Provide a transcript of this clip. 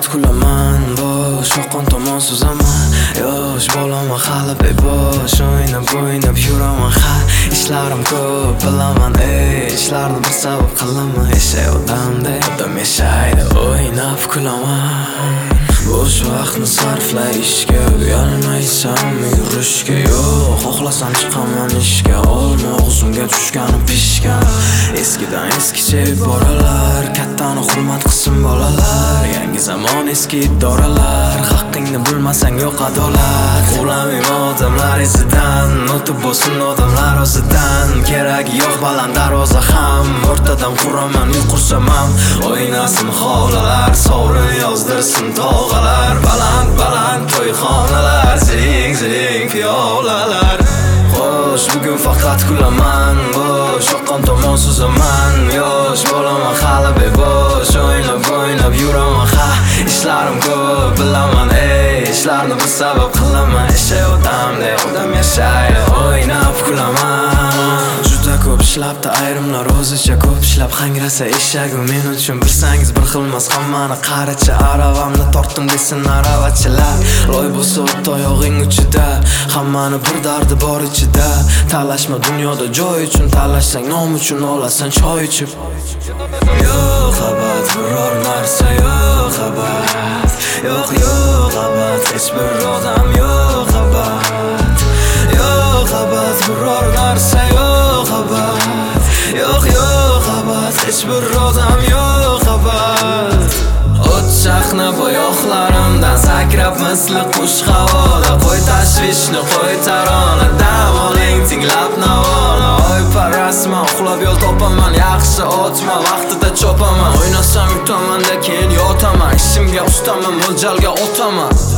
faqat kulaman, bosh oqqan tomon suzaman. Yosh bolaman hali bebosh, o'ynab yuraman ha. Ishlarim ko'p bilaman, ishlarni bir sabab qilaman. Yashay odamdek, odam yashaydi, o'ynab kulaman. Bo'sh vaqtni sarflay ishga, uyalmaysan yurishga. Yo'q, xohlasam chiqaman ishga, olma og'zimga tushgani pishgan. Eskidan eskicha iboralar, kattani hurmat qilsin bolalar. Yangi zamon eski idoralar, haqqingni bilmasang yo'q adolat. Qo'lamayman odamlar izidan, o'tib bo'lsin odamlar o'zidan. Keragi yo'q baland darvoza ham, o'rtadan quraman uy qursam ham. O'ynasin hovlilar, sovrin yozdirsin tog'alar. Baland to'yxonalar, ziring piyolalar. Xo'sh, bugun faqat kulaman, bosh oqqan tomon suzaman. Yosh bolaman hali bebosh, o'ynab yuraman ha. Ishlarim ko'p bilaman, ishlarni bir sabab qilaman. Yashay odamdek, odam yashaydi, o'ynab kulaman. Juda ko'p ishlabdi ayrimlar, o'zicha ko'p ishlab hangrasa eshagi. Men uchun bilsangiz bir xilmas hammani qaricha. Aravamni tortdim desin aravachilar, loy bo'lsa o'tdi oyog'ing uchida. Hammani bir dardi bor ichida. Talashma dunyoda joy uchun, talashsang nom uchun olasan choy ichib. Yo'q abad biror narsa, yo'q abad. Yo'q abad, hech bir odam yo'q abad. Yo'q abad biror narsa, yo'q abad. Yo'q abad, hech bir odam yo'q abad. O't chaqnab oyoqlarimdan sakrab misli qush havoda. Qo'y tashvishni, qo'y tarona, dam oling tinglab navona. Oy parasman, uxlab yo'l topaman, yaxshi otma vaqtida chopaman. O'ynasam yutaman-da keyin yotaman, ishimga ustaman, mo'ljalga o'taman.